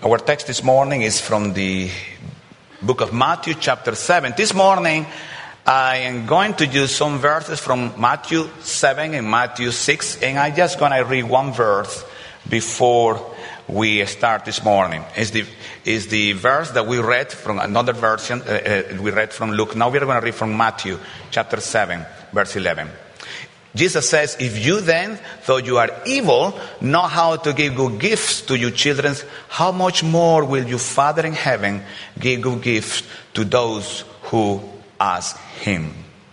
Our text this morning is from the book of Matthew, chapter 7. This morning, I am going to use some verses from Matthew 7 and Matthew 6, and I'm just going to read one verse before we start this morning. It's the verse that we read from another version. We read from Luke. Now we're going to read from Matthew, chapter 7, verse 11. Jesus says, if you then, though you are evil, know how to give good gifts to your children, how much more will your Father in heaven give good gifts to those who ask him?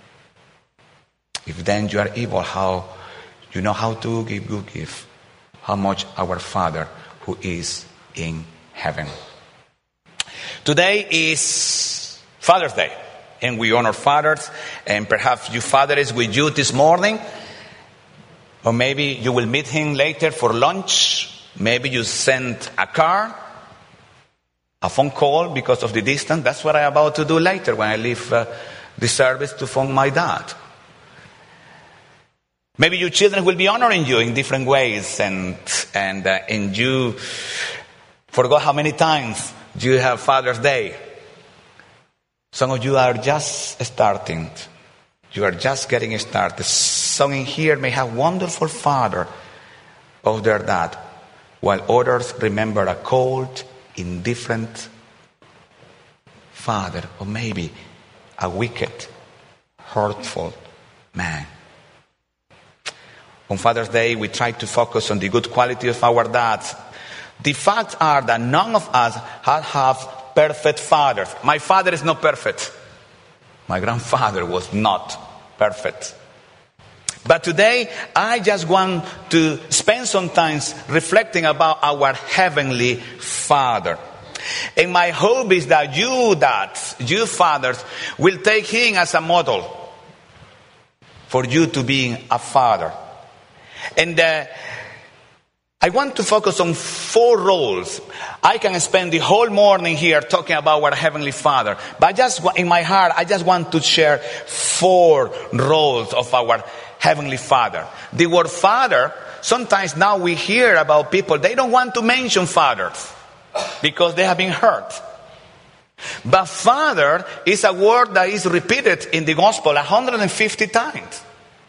If then you are evil, how you know how to give good gifts, how much our Father who is in heaven. Today is Father's Day. And we honor fathers, and perhaps your father is with you this morning, or maybe you will meet him later for lunch. Maybe you send a card, a phone call because of the distance. That's what I'm about to do later when I leave the service to phone my dad. Maybe your children will be honoring you in different ways, and you forgot how many times you have Father's Day. Some of you are just starting. You are just getting started. Some in here may have wonderful father of their dad, while others remember a cold, indifferent father, or maybe a wicked, hurtful man. On Father's Day, we try to focus on the good quality of our dads. The facts are that none of us have perfect fathers. My father is not perfect. My grandfather was not perfect. But today, I just want to spend some time reflecting about our Heavenly Father. And my hope is that you dads, you fathers, will take him as a model for you to be a father. And I want to focus on 4 roles. I can spend the whole morning here talking about our Heavenly Father. But just in my heart, I just want to share 4 roles of our Heavenly Father. The word father, sometimes now we hear about people, they don't want to mention fathers because they have been hurt. But father is a word that is repeated in the gospel 150 times.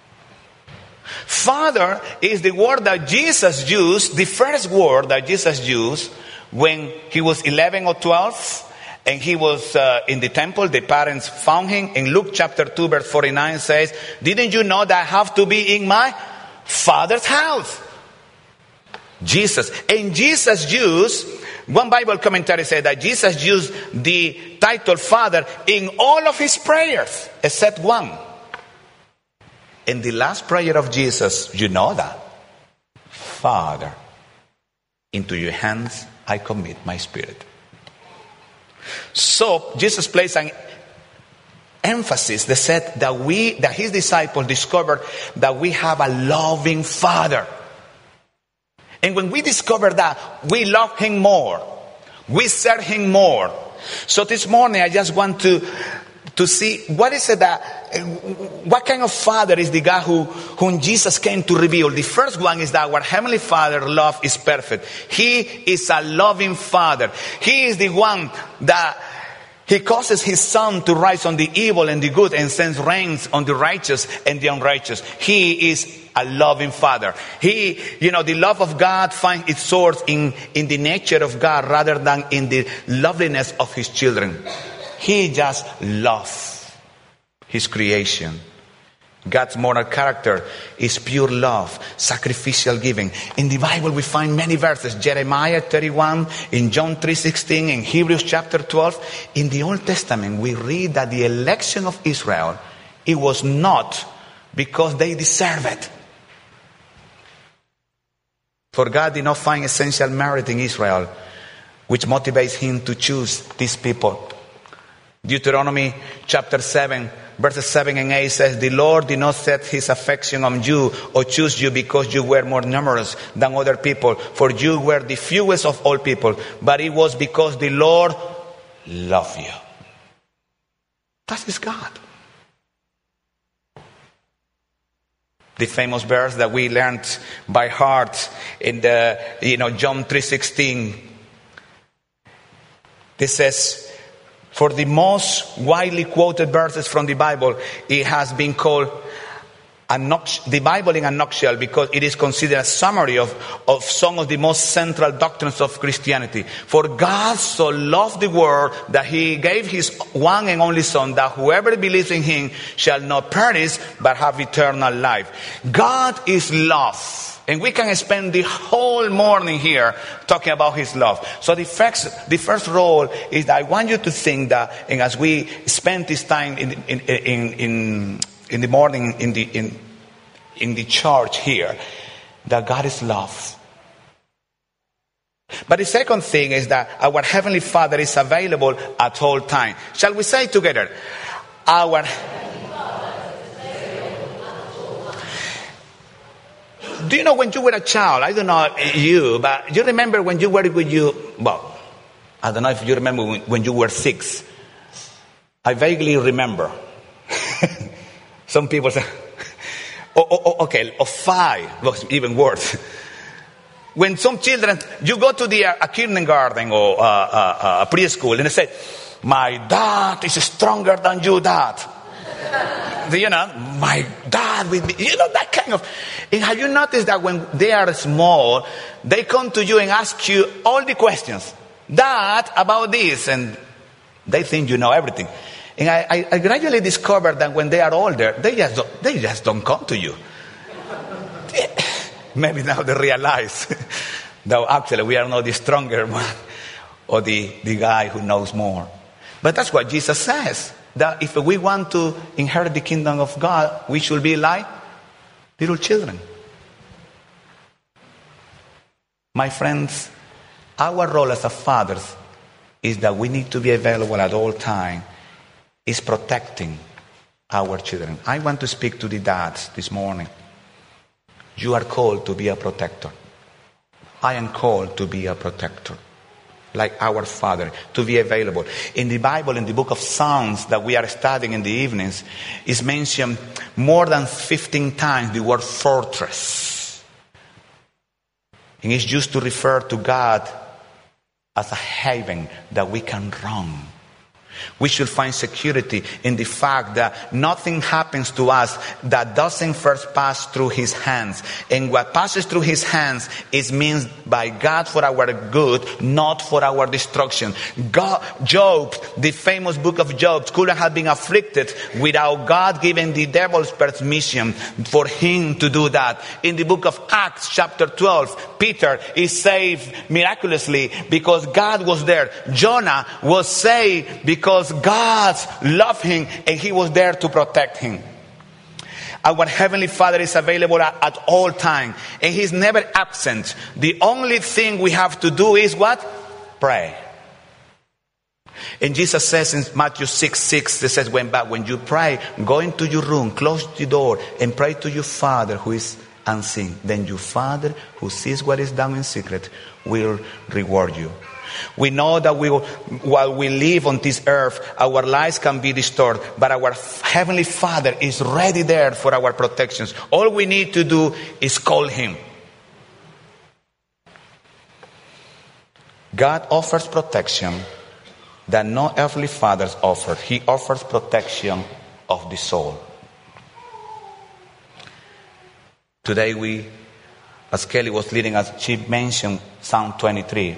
Father is the word that Jesus used, the first word that Jesus used when he was 11 or 12 and he was in the temple. The parents found him. In Luke chapter 2 verse 49 says, didn't you know that I have to be in my Father's house? Jesus. And Jesus used, one Bible commentary said that Jesus used the title Father in all of his prayers except one. In the last prayer of Jesus, you know that. Father, into your hands I commit my spirit. So Jesus placed an emphasis that said that his disciples discovered that we have a loving Father. And when we discover that, we love him more. We serve him more. So this morning I just want to see what is it what kind of father is the God whom Jesus came to reveal. The first one is that our Heavenly Father love is perfect. He is a loving Father. He is the one that he causes his sun to rise on the evil and the good and sends rains on the righteous and the unrighteous. He is a loving Father. The love of God finds its source in the nature of God rather than in the loveliness of his children. He just loves his creation. God's moral character is pure love, sacrificial giving. In the Bible we find many verses. Jeremiah 31, in John 3:16, in Hebrews chapter 12. In the Old Testament we read that the election of Israel, it was not because they deserve it. For God did not find essential merit in Israel, which motivates him to choose these people. Deuteronomy chapter 7, verses 7 and 8 says, the Lord did not set his affection on you or choose you because you were more numerous than other people, for you were the fewest of all people, but it was because the Lord loved you. That is God. The famous verse that we learned by heart in the John 3:16. This says, for the most widely quoted verses from the Bible, it has been called the Bible in a nutshell, because it is considered a summary of some of the most central doctrines of Christianity. For God so loved the world that he gave his one and only Son, that whoever believes in him shall not perish but have eternal life. God is love. And we can spend the whole morning here talking about his love. So the first role is that I want you to think that, and as we spend this time in the morning in the church here, that God is love. But the second thing is that our Heavenly Father is available at all times. Shall we say it together? Our Do you know when you were a child? I don't know you, but you remember when you were well, I don't know if you remember when you were 6. I vaguely remember. Some people say, okay, or 5, was even worse. When some children, you go to a kindergarten or a preschool, and they say, my dad is stronger than you, Dad. You know, my dad with me, you know, that kind of. And have you noticed that when they are small, they come to you and ask you all the questions, Dad, about this, and they think you know everything. And I gradually discovered that when they are older, they just don't come to you. Maybe now they realize that actually we are not the stronger one or the guy who knows more. But that's what Jesus says. That if we want to inherit the kingdom of God, we should be like little children. My friends, our role as a fathers is that we need to be available at all times, is protecting our children. I want to speak to the dads this morning. You are called to be a protector. I am called to be a protector. Like our Father, to be available. In the Bible, in the book of Psalms that we are studying in the evenings, is mentioned more than 15 times the word fortress. And it's used to refer to God as a haven that we can run. We should find security in the fact that nothing happens to us that doesn't first pass through his hands. And what passes through his hands is means by God for our good, not for our destruction. Job, the famous book of Job, couldn't have been afflicted without God giving the devil's permission for him to do that. In the book of Acts chapter 12, Peter is saved miraculously because God was there. Jonah was saved because God loved him and he was there to protect him. Our Heavenly Father is available at all times and he's never absent. The only thing we have to do is what? Pray. And Jesus says in Matthew 6:6, it says, when you pray, go into your room, close the door and pray to your Father who is unseen. Then your Father who sees what is done in secret will reward you. We know that while we live on this earth, our lives can be disturbed, but our Heavenly Father is ready there for our protections. All we need to do is call him. God offers protection that no earthly fathers offer. He offers protection of the soul. Today as Kelly was leading us, she mentioned Psalm 23.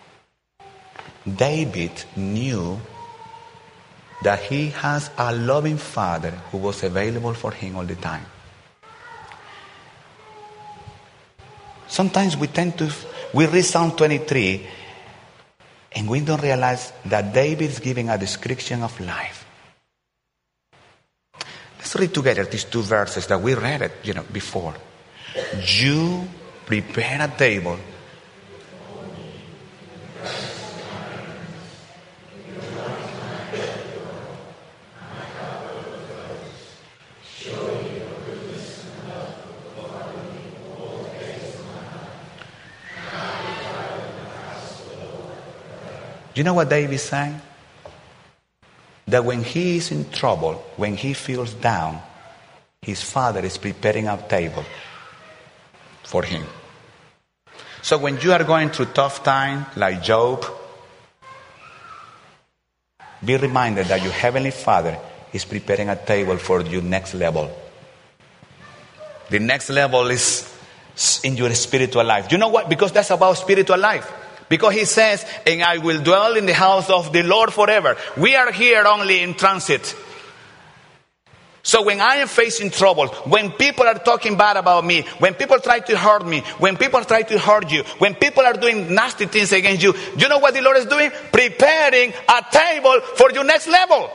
David knew that he has a loving father who was available for him all the time. Sometimes we read Psalm 23 and we don't realize that David is giving a description of life. Let's read together these 2 verses that we read before. You prepare a table. Do you know what David is saying? That when he is in trouble, when he feels down, his father is preparing a table for him. So when you are going through tough time, like Job, be reminded that your Heavenly Father is preparing a table for your next level. The next level is in your spiritual life. You know what? Because that's about spiritual life. Because he says, and I will dwell in the house of the Lord forever. We are here only in transit. So when I am facing trouble, when people are talking bad about me, when people try to hurt me, when people try to hurt you, when people are doing nasty things against you, you know what the Lord is doing? Preparing a table for your next level.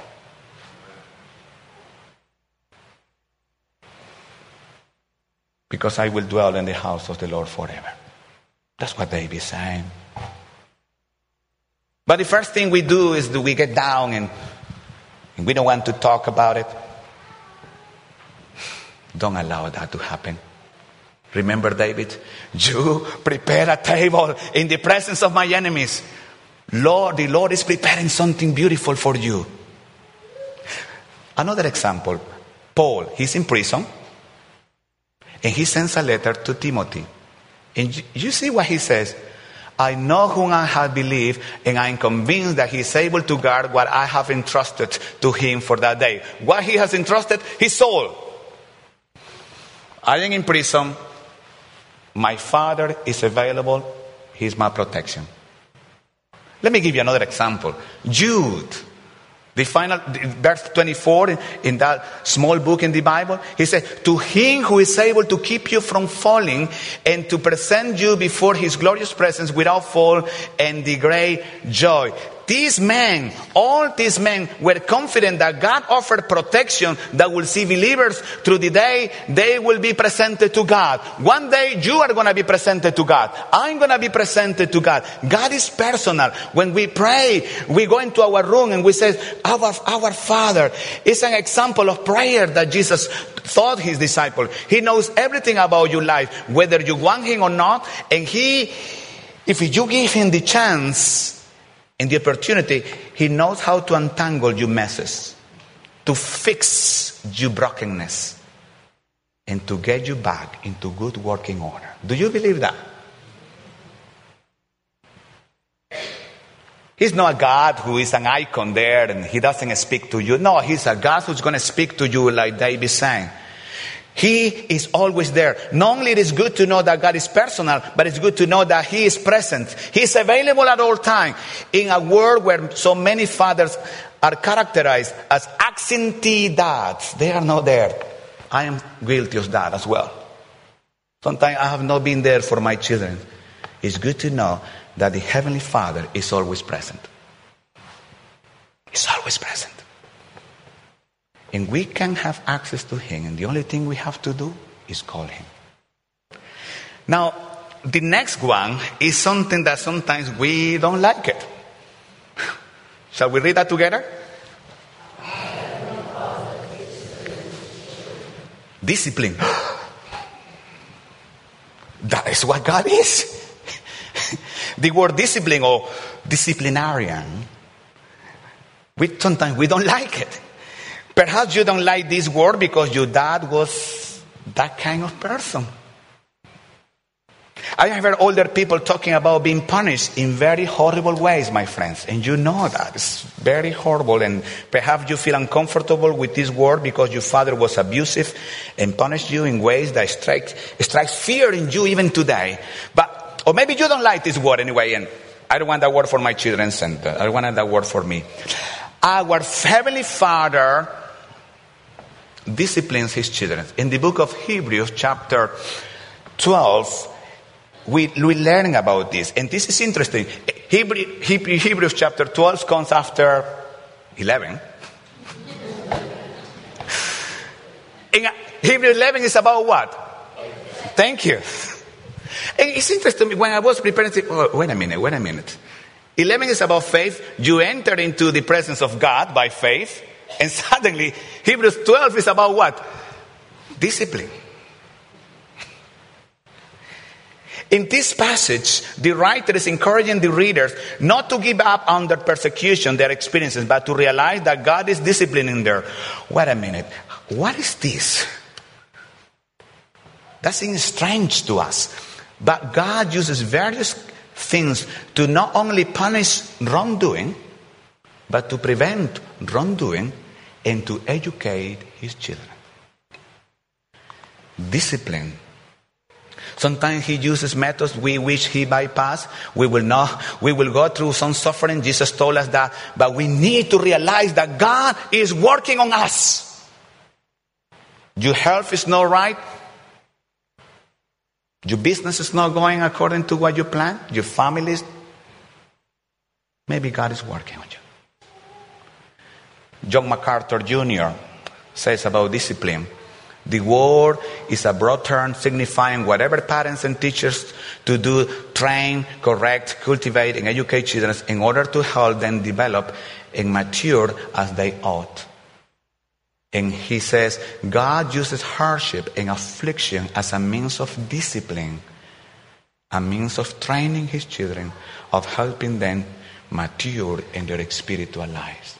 Because I will dwell in the house of the Lord forever. That's what David is saying. But the first thing we do is we get down and we don't want to talk about it. Don't allow that to happen. Remember David? You prepare a table in the presence of my enemies. Lord, the Lord is preparing something beautiful for you. Another example. Paul, he's in prison. And he sends a letter to Timothy. And you see what he says? I know whom I have believed, and I am convinced that he is able to guard what I have entrusted to him for that day. What he has entrusted? His soul. I am in prison. My Father is available. He is my protection. Let me give you another example. Jude. The final, verse 24 in that small book in the Bible, he said, to him who is able to keep you from falling and to present you before his glorious presence without fault and the great joy. These men, all these men were confident that God offered protection that will see believers through the day they will be presented to God. One day you are going to be presented to God. I'm going to be presented to God. God is personal. When we pray, we go into our room and we say, our Father. Is an example of prayer that Jesus taught his disciples. He knows everything about your life, whether you want him or not. And if you give him the chance and the opportunity, he knows how to untangle your messes, to fix your brokenness, and to get you back into good working order. Do you believe that? He's not a God who is an icon there and he doesn't speak to you. No, he's a God who's going to speak to you like David sang. He is always there. Not only it is good to know that God is personal, but it's good to know that he is present. He is available at all times. In a world where so many fathers are characterized as absentee dads, they are not there. I am guilty of that as well. Sometimes I have not been there for my children. It's good to know that the Heavenly Father is always present. He's always present. And we can have access to him. And the only thing we have to do is call him. Now, the next one is something that sometimes we don't like it. Shall we read that together? Discipline. That is what God is. The word discipline or disciplinarian, sometimes we don't like it. Perhaps you don't like this word because your dad was that kind of person. I have heard older people talking about being punished in very horrible ways, my friends. And you know that. It's very horrible. And perhaps you feel uncomfortable with this word because your father was abusive and punished you in ways that strikes fear in you even today. Or maybe you don't like this word anyway. And I don't want that word for my children. And I don't want that word for me. Our Heavenly Father disciplines his children. In the book of Hebrews chapter 12, we learn about this. And this is interesting. Hebrews chapter 12 comes after 11. And Hebrews 11 is about what? Thank you. And it's interesting, when I was preparing, wait a minute. 11 is about faith. You enter into the presence of God by faith. And suddenly, Hebrews 12 is about what? Discipline. In this passage, the writer is encouraging the readers not to give up under persecution, their experiences, but to realize that God is disciplining them. Wait a minute. What is this? That seems strange to us. But God uses various things to not only punish wrongdoing, but to prevent wrongdoing and to educate his children. Discipline. Sometimes he uses methods we wish he bypassed. We will go through some suffering. Jesus told us that, but we need to realize that God is working on us. Your health is not right. Your business is not going according to what you planned. Your family is. Maybe God is working on you. John MacArthur Jr. says about discipline, the word is a broad term signifying whatever parents and teachers to do, train, correct, cultivate, and educate children in order to help them develop and mature as they ought. And he says, God uses hardship and affliction as a means of discipline, a means of training his children, of helping them mature in their spiritual lives.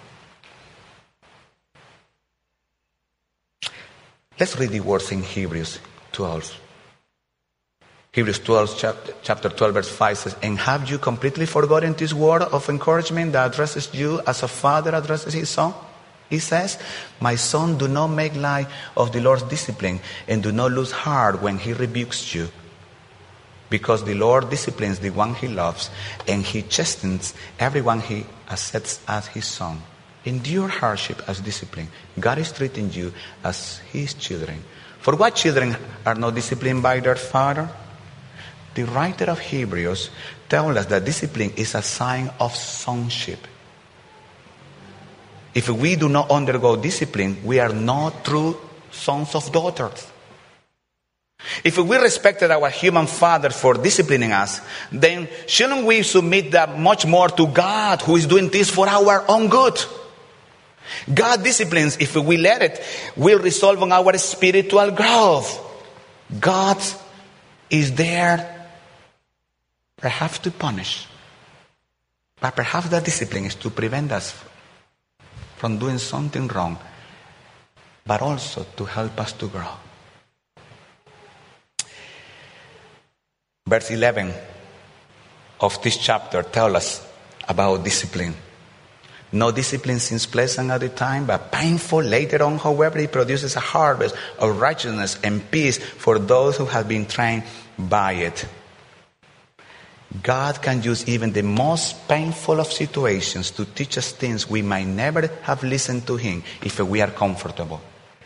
Let's read the words in Hebrews 12. Hebrews 12, chapter 12, verse 5 says, and have you completely forgotten this word of encouragement that addresses you as a father addresses his son? He says, my son, do not make light of the Lord's discipline and do not lose heart when he rebukes you. Because the Lord disciplines the one he loves and he chastens everyone he accepts as his son. Endure hardship as discipline. God is treating you as his children. For what children are not disciplined by their father? The writer of Hebrews tells us that discipline is a sign of sonship. If we do not undergo discipline, we are not true sons of daughters. If we respected our human father for disciplining us, then shouldn't we submit that much more to God, who is doing this for our own good? God disciplines, if we let it, will result on our spiritual growth. God is there, perhaps to punish, but perhaps that discipline is to prevent us from doing something wrong, but also to help us to grow. Verse 11 of this chapter tells us about discipline. No discipline seems pleasant at the time, but painful later on. However, it produces a harvest of righteousness and peace for those who have been trained by it. God can use even the most painful of situations to teach us things we might never have listened to him if we are comfortable.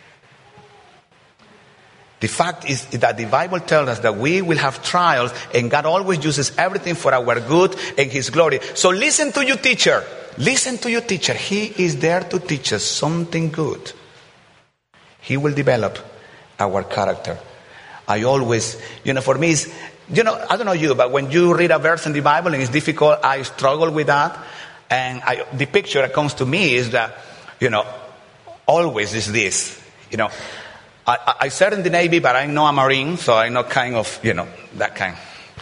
The fact is that the Bible tells us that we will have trials, and God always uses everything for our good and his glory. So listen to your teacher. Listen to your teacher. He is there to teach us something good. He will develop our character. I always, for me, it's, I don't know you, but when you read a verse in the Bible and it's difficult, I struggle with that. And the picture that comes to me is that, always is this, I served in the Navy, but I'm not a Marine, so I'm not kind of, that kind.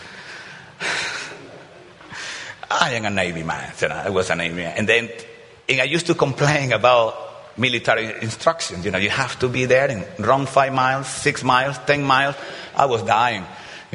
I am a Navy man. I was a Navy man. And I used to complain about military instructions. You have to be there and run 5 miles, 6 miles, 10 miles. I was dying,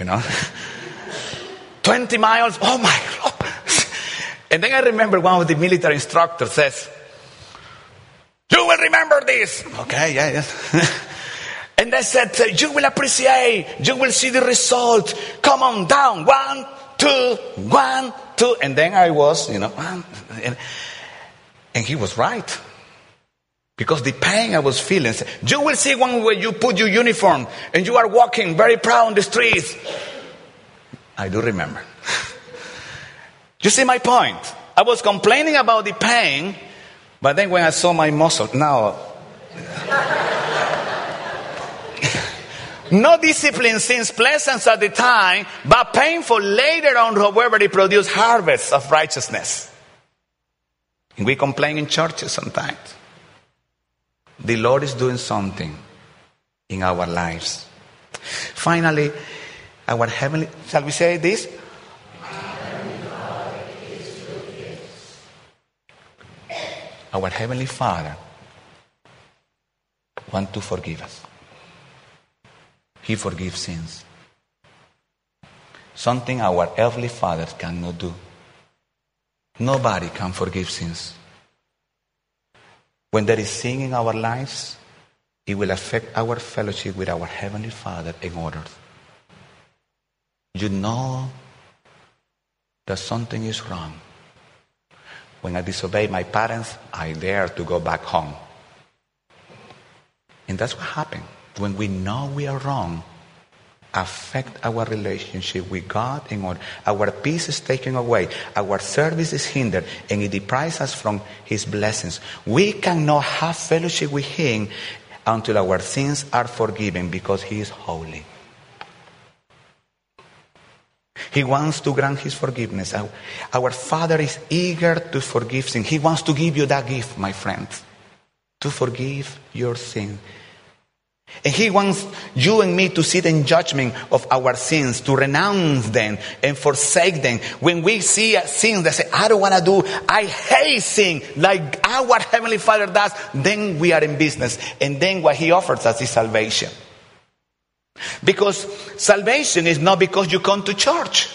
20 miles, oh my God. And then I remember one of the military instructors says, you will remember this. Okay, yeah. And they said, you will appreciate, you will see the result. Come on, down, 1, 2, 1, 2. And then I was, and he was right. Because the pain I was feeling, you will see one where you put your uniform and you are walking very proud on the streets. I do remember. You see my point? I was complaining about the pain, but then when I saw my muscle, now... No discipline seems pleasant at the time, but painful later on, however, it produces harvests of righteousness. And we complain in churches sometimes. The Lord is doing something in our lives. Finally, our heavenly, shall we say this? Our Heavenly Father wants to forgive us. He forgives sins. Something our earthly fathers cannot do. Nobody can forgive sins. When there is sin in our lives, it will affect our fellowship with our Heavenly Father in order. You know that something is wrong. When I disobey my parents, I dare to go back home. And that's what happened. When we know we are wrong, affect our relationship with God in order. Our peace is taken away. Our service is hindered. And it deprives us from His blessings. We cannot have fellowship with Him until our sins are forgiven, because He is holy. He wants to grant His forgiveness. Our Father is eager to forgive sin. He wants to give you that gift, my friends, to forgive your sin. And He wants you and me to sit in judgment of our sins, to renounce them and forsake them. When we see a sin that say, I don't want to do, I hate sin, like our Heavenly Father does, then we are in business. And then what He offers us is salvation. Because salvation is not because you come to church.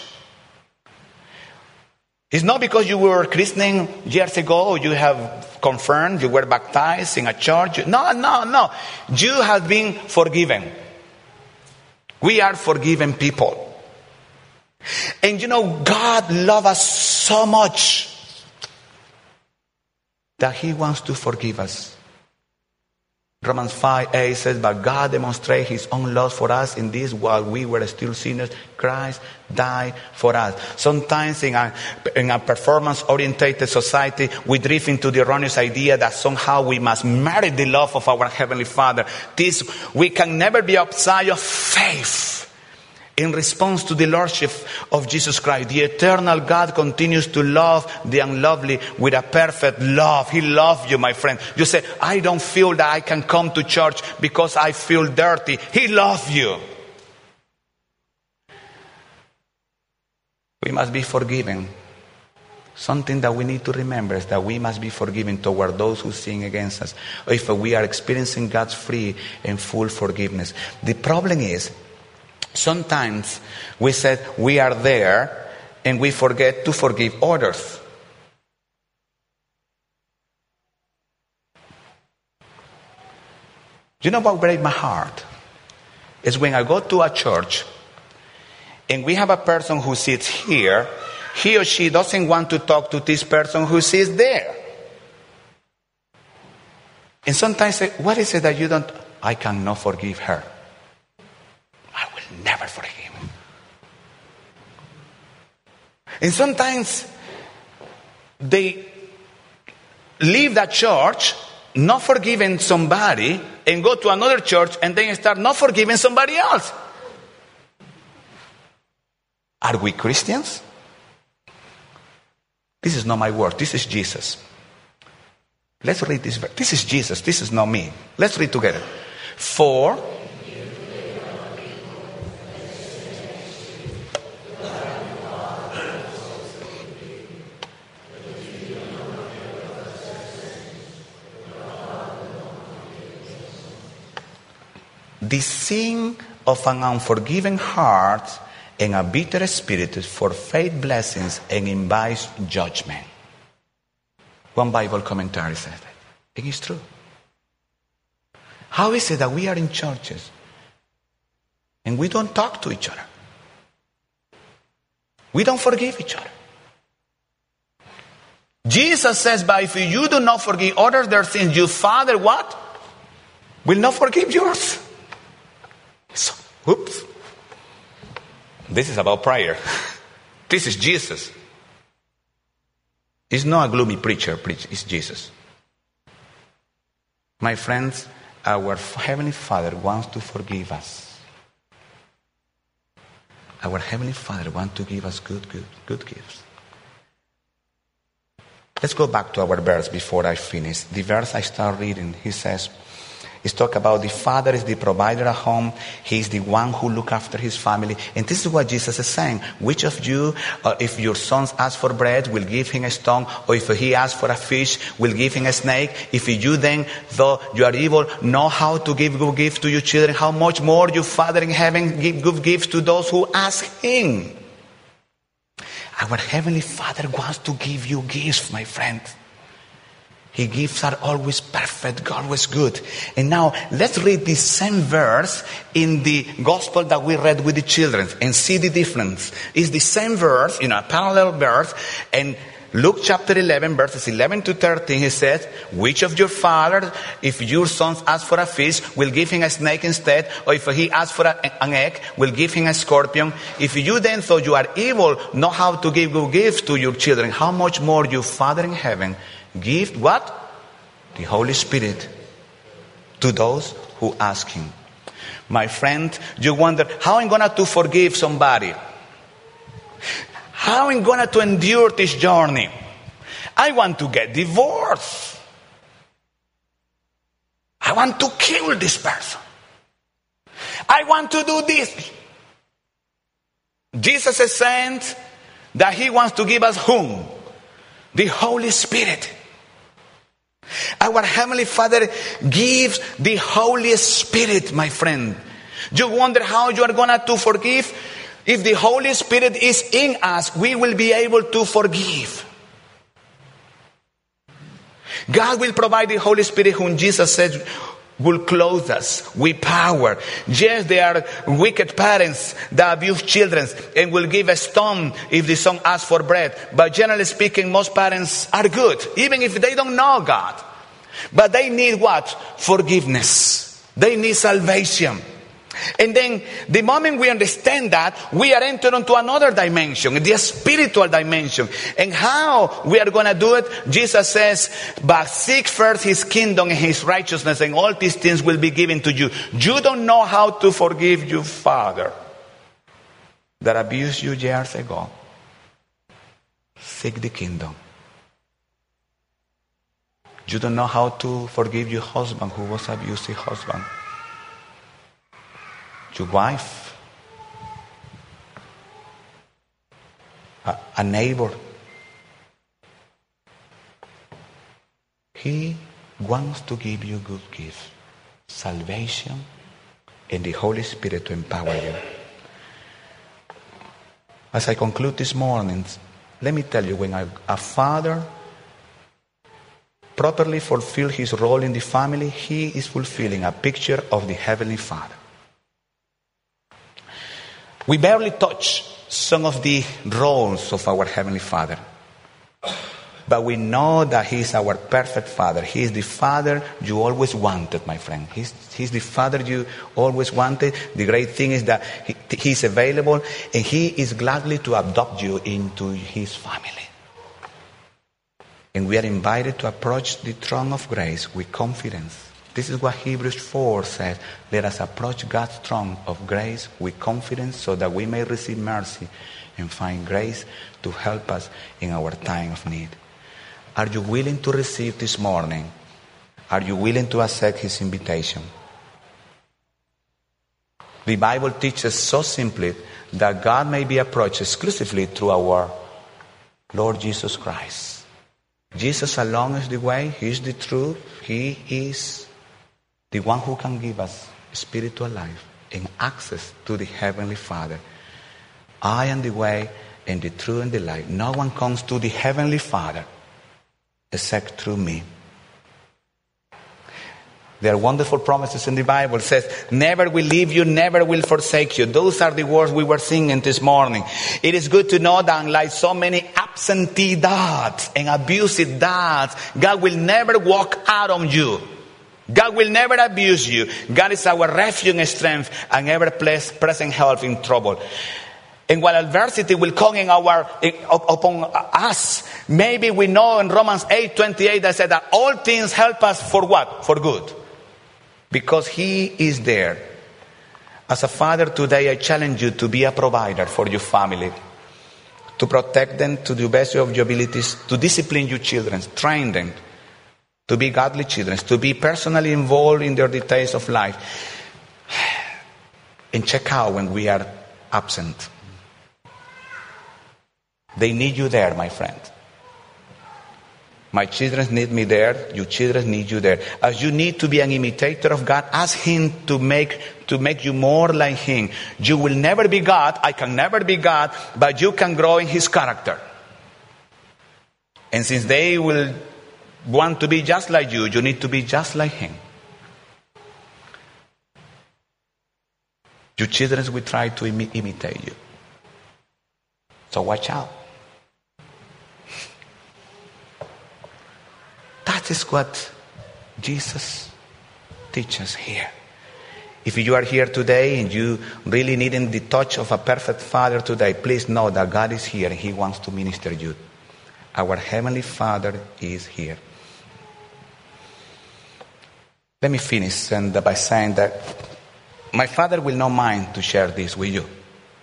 It's not because you were christened years ago, or you have confirmed, you were baptized in a church. No. You have been forgiven. We are forgiven people. And you know, God loves us so much that He wants to forgive us. Romans 5:8 says, but God demonstrated His own love for us in this: while we were still sinners, Christ died for us. Sometimes in a performance-oriented society, we drift into the erroneous idea that somehow we must merit the love of our Heavenly Father. We can never be outside of faith. In response to the Lordship of Jesus Christ, the eternal God continues to love the unlovely with a perfect love. He loves you, my friend. You say, I don't feel that I can come to church because I feel dirty. He loves you. We must be forgiven. Something that we need to remember is that we must be forgiven toward those who sin against us, if we are experiencing God's free and full forgiveness. The problem is, sometimes we said we are there and we forget to forgive others. You know what breaks my heart? Is when I go to a church and we have a person who sits here, he or she doesn't want to talk to this person who sits there. And sometimes I say, what is it that you don't? I cannot forgive her. I will never forgive him. And sometimes they leave that church not forgiving somebody and go to another church and then start not forgiving somebody else. Are we Christians? This is not my word. This is Jesus. Let's read this verse. This is Jesus. This is not me. Let's read together. For the sin of an unforgiving heart and a bitter spirit forfeit blessings and invites judgment. One Bible commentary says that. And it's true. How is it that we are in churches and we don't talk to each other? We don't forgive each other. Jesus says, but if you do not forgive others their sins, your Father what? Will not forgive yours. So, oops. This is about prayer. This is Jesus. It's not a gloomy preacher, it's Jesus. My friends, our Heavenly Father wants to forgive us. Our Heavenly Father wants to give us good gifts. Let's go back to our verse before I finish. The verse I start reading, he says, it's talk about the Father is the provider at home. He's the one who looks after his family. And this is what Jesus is saying. Which of you, if your sons ask for bread, will give him a stone? Or if he asks for a fish, will give him a snake? If you then, though you are evil, know how to give good gifts to your children, how much more your Father in heaven give good gifts to those who ask him? Our Heavenly Father wants to give you gifts, my friend. His gifts are always perfect, always good. And now, let's read the same verse in the gospel that we read with the children and see the difference. It's the same verse, a parallel verse. And Luke chapter 11, verses 11 to 13, he says, which of your fathers, if your sons ask for a fish, will give him a snake instead? Or if he asks for an egg, will give him a scorpion? If you then, though you are evil, know how to give good gifts to your children, how much more your Father in heaven give what? The Holy Spirit to those who ask him. My friend, you wonder, how am I going to forgive somebody? How am I going to endure this journey? I want to get divorced. I want to kill this person. I want to do this. Jesus is saying that he wants to give us whom? The Holy Spirit. Our Heavenly Father gives the Holy Spirit, my friend. You wonder how you are going to forgive? If the Holy Spirit is in us, we will be able to forgive. God will provide the Holy Spirit whom Jesus said will clothe us with power. Yes, there are wicked parents that abuse children and will give a stone if the son asks for bread. But generally speaking, most parents are good, even if they don't know God. But they need what? Forgiveness. They need salvation. And then the moment we understand that, we are entering into another dimension, the spiritual dimension. And how we are going to do it? Jesus says, but seek first his kingdom and his righteousness, and all these things will be given to you. You don't know how to forgive your father that abused you years ago. Seek the kingdom. You don't know how to forgive your husband who was abusive husband. Your wife, a neighbor. He wants to give you good gifts, salvation, and the Holy Spirit to empower you. As I conclude this morning, let me tell you, when a father properly fulfills his role in the family, he is fulfilling a picture of the Heavenly Father. We barely touch some of the roles of our Heavenly Father. But we know that he is our perfect Father. He is the Father you always wanted, my friend. He's the Father you always wanted. The great thing is that he is available and he is gladly to adopt you into his family. And we are invited to approach the throne of grace with confidence. This is what Hebrews 4 says. Let us approach God's throne of grace with confidence so that we may receive mercy and find grace to help us in our time of need. Are you willing to receive this morning? Are you willing to accept his invitation? The Bible teaches so simply that God may be approached exclusively through our Lord Jesus Christ. Jesus alone is the way, he is the truth, he is the one who can give us spiritual life and access to the Heavenly Father. I am the way and the truth and the life. No one comes to the Heavenly Father except through me. There are wonderful promises in the Bible. It says, never will leave you, never will forsake you. Those are the words we were singing this morning. It is good to know that unlike so many absentee dads and abusive dads, God will never walk out on you. God will never abuse you. God is our refuge and strength and ever-present help in trouble. And while adversity will come upon us, maybe we know in Romans 8:28 that said that all things help us for what? For good. Because he is there. As a father today, I challenge you to be a provider for your family. To protect them to the best of your abilities. To discipline your children. Train them. To be godly children, to be personally involved in their details of life. And check out when we are absent. They need you there, my friend. My children need me there. Your children need you there. As you need to be an imitator of God, ask him to to make you more like Him. You will never be God. I can never be God, but you can grow in His character. And since they will want to be just like you, you need to be just like Him. Your children will try to imitate you. So watch out. That is what Jesus teaches here. If you are here today and you really need the touch of a perfect Father today, please know that God is here and He wants to minister to you. Our Heavenly Father is here. Let me finish by saying that my Father will not mind to share this with you.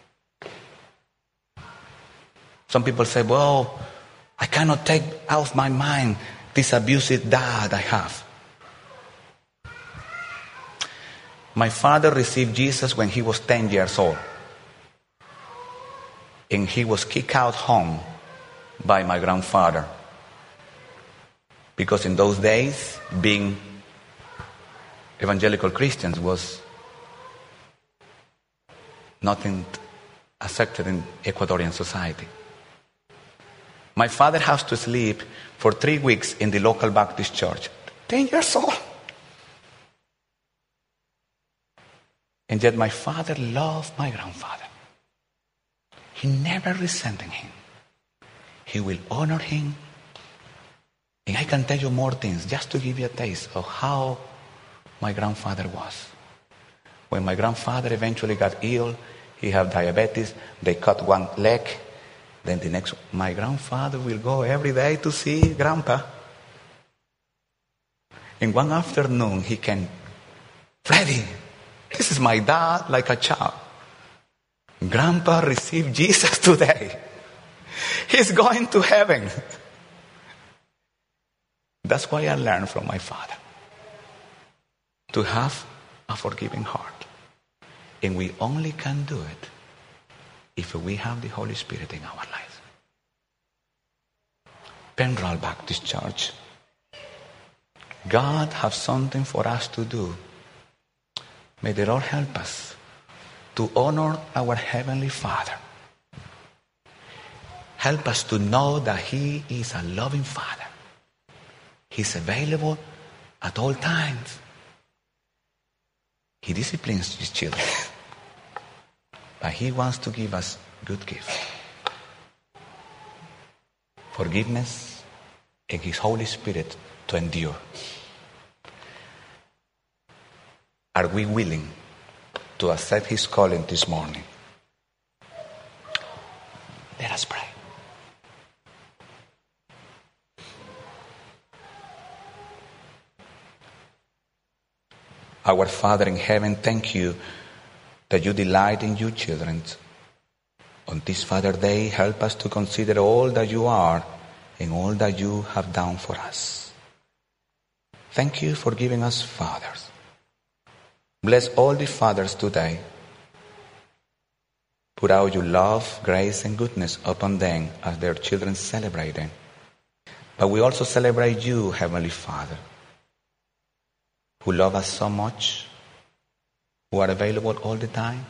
Some people say, well, I cannot take out of my mind this abusive dad I have. My father received Jesus when he was 10 years old. And he was kicked out home by my grandfather. Because in those days, being evangelical Christians was nothing accepted in Ecuadorian society. My father has to sleep for 3 weeks in the local Baptist church. 10 years old. And yet my father loved my grandfather. He never resented him. He will honor him. And I can tell you more things just to give you a taste of how my grandfather was. When my grandfather eventually got ill, he had diabetes, they cut one leg. Then the next, my grandfather will go every day to see Grandpa. And one afternoon he came, Freddy, this is my dad like a child. Grandpa received Jesus today. He's going to heaven. That's why I learned from my father. To have a forgiving heart. And we only can do it if we have the Holy Spirit in our lives. Penral Baptist Church. God has something for us to do. May the Lord help us to honor our Heavenly Father. Help us to know that He is a loving Father. He's available at all times. He disciplines His children. But He wants to give us good gifts. Forgiveness and His Holy Spirit to endure. Are we willing to accept His calling this morning? Let us pray. Our Father in heaven, thank you that you delight in your children. On this Father's Day, help us to consider all that you are and all that you have done for us. Thank you for giving us fathers. Bless all the fathers today. Put out your love, grace, and goodness upon them as their children celebrate them. But we also celebrate you, Heavenly Father, who love us so much, who are available all the time,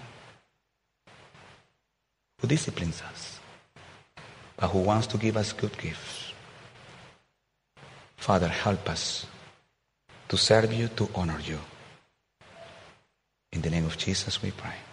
who disciplines us, but who wants to give us good gifts. Father, help us to serve you, to honor you. In the name of Jesus we pray.